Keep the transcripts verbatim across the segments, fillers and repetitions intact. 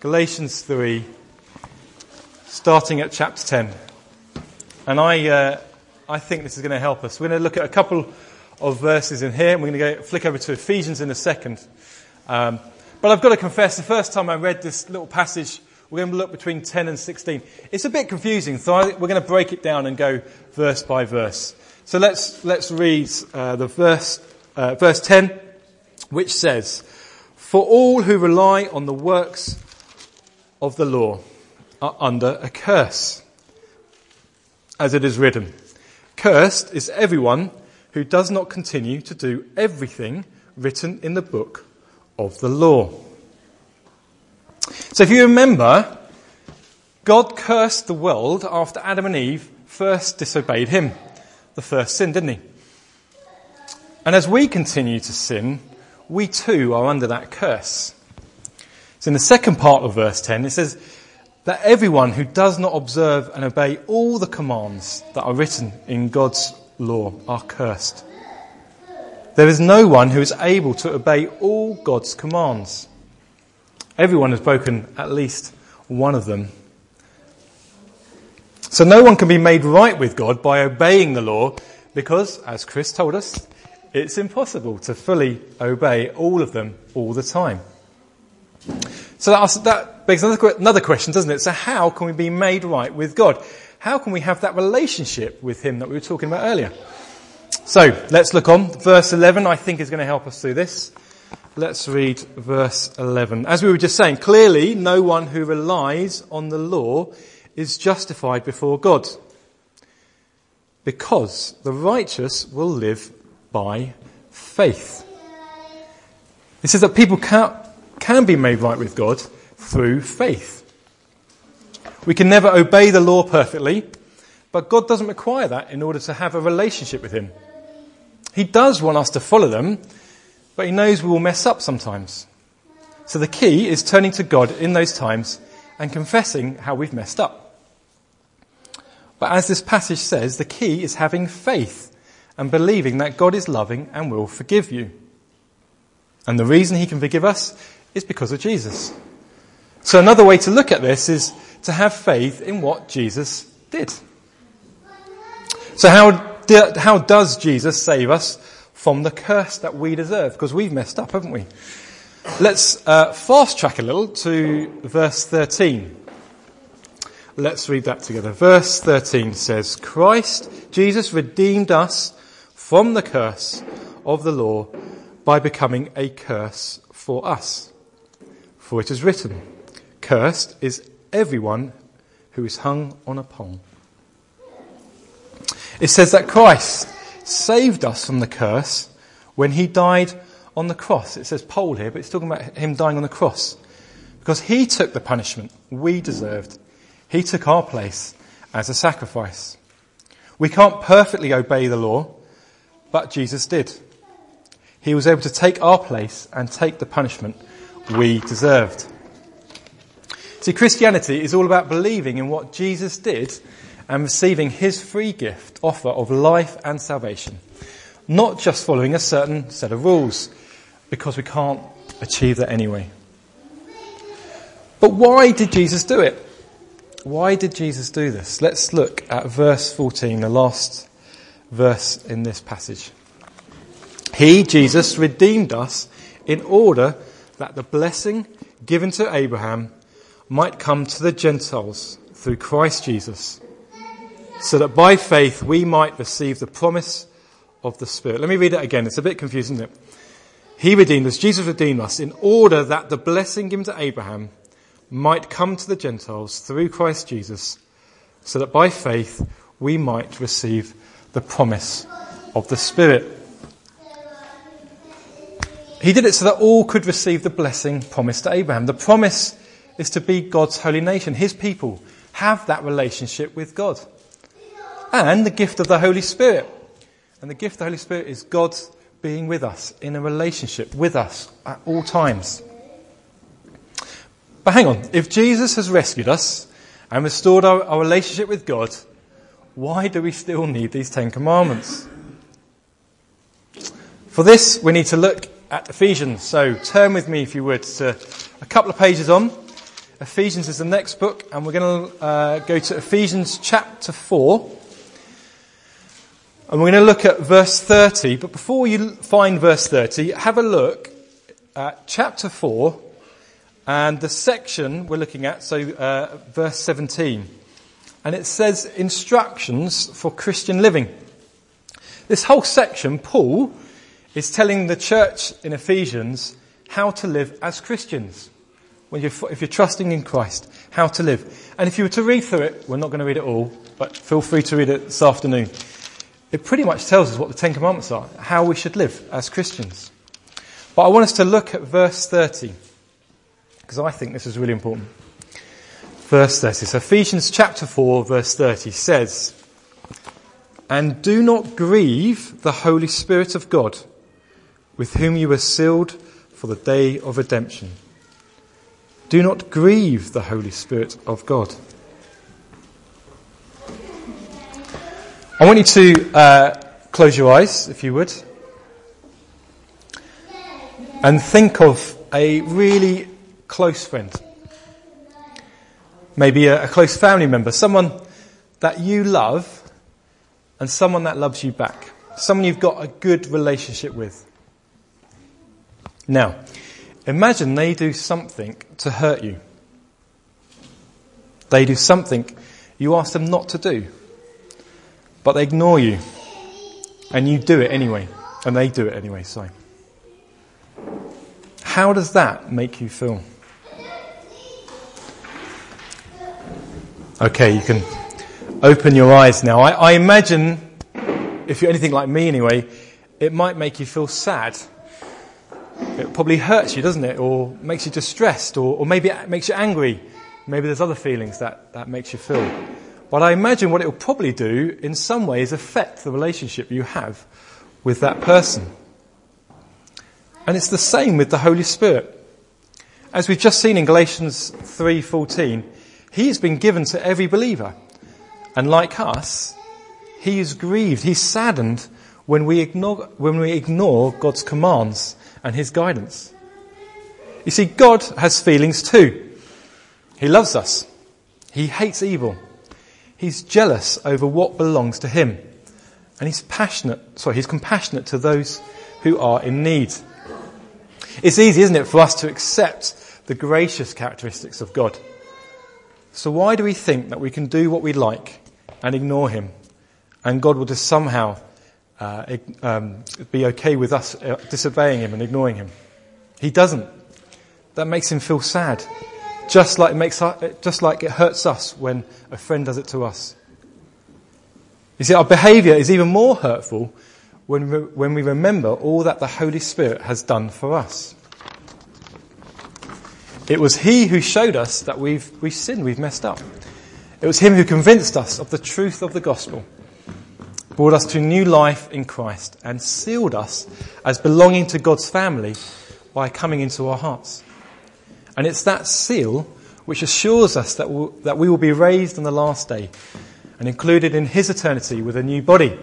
Galatians three, starting at chapter ten. And I uh, I think this is going to help us. We're going to look at a couple of verses in here, and we're going to go flick over to Ephesians in a second. Um, but I've got to confess, the first time I read this little passage, we're going to look between ten and sixteen. It's a bit confusing, so I, we're going to break it down and go verse by verse. So let's let's read uh, the verse uh, verse ten, which says, "For all who rely on the works of the law are under a curse, as it is written, cursed is everyone who does not continue to do everything written in the book of the law." So if you remember, God cursed the world after Adam and Eve first disobeyed him. The first sin, didn't he? And as we continue to sin, we too are under that curse. So in the second part of verse ten, it says that everyone who does not observe and obey all the commands that are written in God's law are cursed. There is no one who is able to obey all God's commands. Everyone has broken at least one of them. So no one can be made right with God by obeying the law because, as Chris told us, it's impossible to fully obey all of them all the time. So that, that begs another question, doesn't it? So how can we be made right with God? How can we have that relationship with him that we were talking about earlier? So let's look on. Verse eleven, I think, is going to help us through this. Let's read verse eleven. As we were just saying, clearly no one who relies on the law is justified before God, because the righteous will live by faith. It says that people can, can be made right with God through faith. We can never obey the law perfectly, but God doesn't require that in order to have a relationship with him. He does want us to follow them, but he knows we will mess up sometimes. So the key is turning to God in those times and confessing how we've messed up. But as this passage says, the key is having faith and believing that God is loving and will forgive you. And the reason he can forgive us is because of Jesus. So another way to look at this is to have faith in what Jesus did. So how, how does Jesus save us from the curse that we deserve? Because we've messed up, haven't we? Let's uh, fast track a little to verse thirteen. Let's read that together. Verse thirteen says, "Christ Jesus redeemed us from the curse of the law by becoming a curse for us. For it is written, cursed is everyone who is hung on a pole." It says that Christ saved us from the curse when he died on the cross. It says pole here, but it's talking about him dying on the cross. Because he took the punishment we deserved. He took our place as a sacrifice. We can't perfectly obey the law, but Jesus did. He was able to take our place and take the punishment we deserved. See, Christianity is all about believing in what Jesus did and receiving his free gift offer of life and salvation. Not just following a certain set of rules, because we can't achieve that anyway. But why did Jesus do it? Why did Jesus do this? Let's look at verse fourteen, the last verse in this passage. "He, Jesus, redeemed us in order that the blessing given to Abraham might come to the Gentiles through Christ Jesus, so that by faith we might receive the promise of the Spirit." Let me read it again. It's a bit confusing, isn't it? He redeemed us, Jesus redeemed us, in order that the blessing given to Abraham might come to the Gentiles through Christ Jesus, so that by faith we might receive the promise of the Spirit. He did it so that all could receive the blessing promised to Abraham. The promise is to be God's holy nation. His people have that relationship with God. And the gift of the Holy Spirit. And the gift of the Holy Spirit is God being with us, in a relationship with us at all times. But hang on, if Jesus has rescued us and restored our, our relationship with God, why do we still need these Ten Commandments? For this, we need to look at Ephesians. So turn with me, if you would, to a couple of pages on, Ephesians is the next book, and we're going to uh, go to Ephesians chapter four. And we're going to look at verse thirty. But before you find verse thirty, have a look at chapter four and the section we're looking at, so uh, verse seventeen. And it says instructions for Christian living. This whole section, Paul is telling the church in Ephesians how to live as Christians. When you're, if you're trusting in Christ, how to live. And if you were to read through it, we're not going to read it all, but feel free to read it this afternoon. It pretty much tells us what the Ten Commandments are, how we should live as Christians. But I want us to look at verse thirty, because I think this is really important. Verse thirty. So Ephesians chapter four, verse thirty says, "And do not grieve the Holy Spirit of God, with whom you were sealed for the day of redemption." Do not grieve the Holy Spirit of God. I want you to uh, close your eyes, if you would, and think of a really close friend. Maybe a, a close family member, someone that you love and someone that loves you back. Someone you've got a good relationship with. Now, imagine they do something to hurt you. They do something you ask them not to do, but they ignore you, and you do it anyway, and they do it anyway, sorry. How does that make you feel? Okay, you can open your eyes now. I, I imagine, if you're anything like me anyway, it might make you feel sad. It probably hurts you, doesn't it? Or makes you distressed, or, or maybe it makes you angry. Maybe there's other feelings that, that makes you feel. But I imagine what it will probably do, in some ways, affect the relationship you have with that person. And it's the same with the Holy Spirit. As we've just seen in Galatians three fourteen, He has been given to every believer. And like us, He is grieved, He's saddened when we ignore, when we ignore God's commands and His guidance. You see, God has feelings too. He loves us. He hates evil. He's jealous over what belongs to Him. And He's passionate, sorry, He's compassionate to those who are in need. It's easy, isn't it, for us to accept the gracious characteristics of God. So why do we think that we can do what we like and ignore Him, and God will just somehow uh, um, be okay with us uh, disobeying Him and ignoring Him? He doesn't. That makes Him feel sad, just like it makes just like it hurts us when a friend does it to us. You see, our behaviour is even more hurtful when we, when we remember all that the Holy Spirit has done for us. It was He who showed us that we've, we've sinned, we've messed up. It was Him who convinced us of the truth of the gospel, brought us to new life in Christ, and sealed us as belonging to God's family by coming into our hearts. And it's that seal which assures us that, we'll, that we will be raised on the last day and included in His eternity with a new body.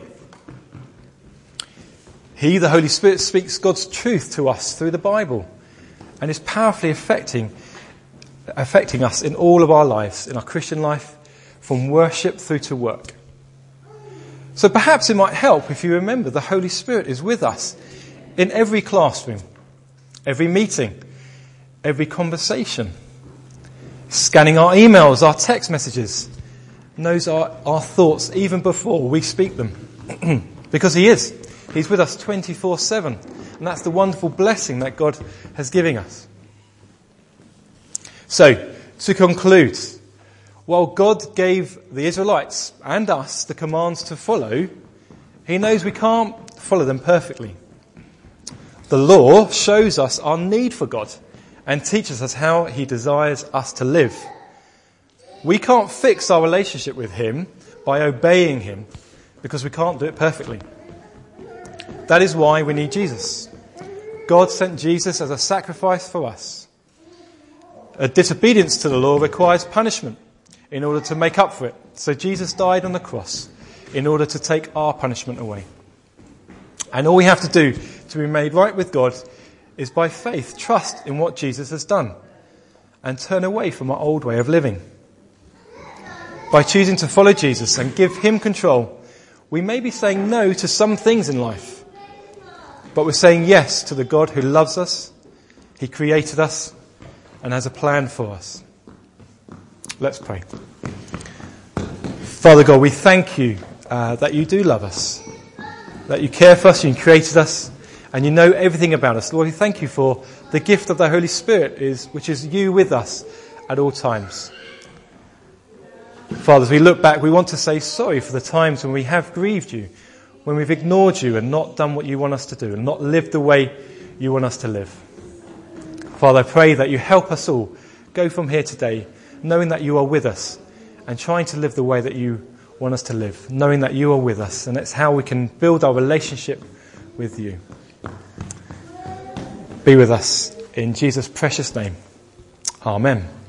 He, the Holy Spirit, speaks God's truth to us through the Bible, and is powerfully affecting, affecting us in all of our lives, in our Christian life, from worship through to work. So perhaps it might help if you remember the Holy Spirit is with us in every classroom, every meeting, every conversation, scanning our emails, our text messages, knows our, our thoughts even before we speak them. Because He is. He's with us twenty-four seven. And that's the wonderful blessing that God has given us. So, to conclude, while God gave the Israelites and us the commands to follow, He knows we can't follow them perfectly. The law shows us our need for God and teaches us how He desires us to live. We can't fix our relationship with Him by obeying Him, because we can't do it perfectly. That is why we need Jesus. God sent Jesus as a sacrifice for us. A disobedience to the law requires punishment in order to make up for it. So Jesus died on the cross in order to take our punishment away. And all we have to do to be made right with God is by faith trust in what Jesus has done. and turn away from our old way of living. By choosing to follow Jesus and give him control, we may be saying no to some things in life, but we're saying yes to the God who loves us, he created us, and has a plan for us. Let's pray. Father God, we thank you uh, that you do love us, that you care for us, you created us, and you know everything about us. Lord, we thank you for the gift of the Holy Spirit, is which is you with us at all times. Father, as we look back, we want to say sorry for the times when we have grieved you, when we've ignored you and not done what you want us to do, and not lived the way you want us to live. Father, I pray that you help us all go from here today, knowing that you are with us, and trying to live the way that you want us to live, knowing that you are with us, and it's how we can build our relationship with you. Be with us in Jesus' precious name. Amen.